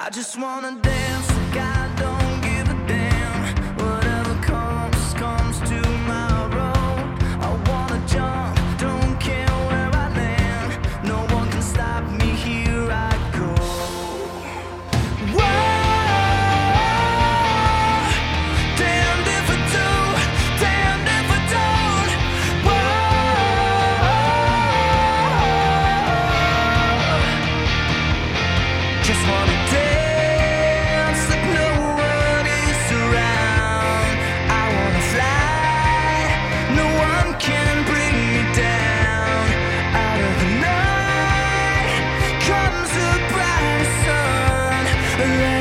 I just wanna dance like I don't give a damn. Whatever comes, comes tomorrow. I wanna jump, don't care where I land. No one can stop me, here I go. Whoa, damned if I do, damned if I don't. Whoa, just wanna dance like no one is around. I wanna fly, no one can bring me down. Out of the night comes a bright sun.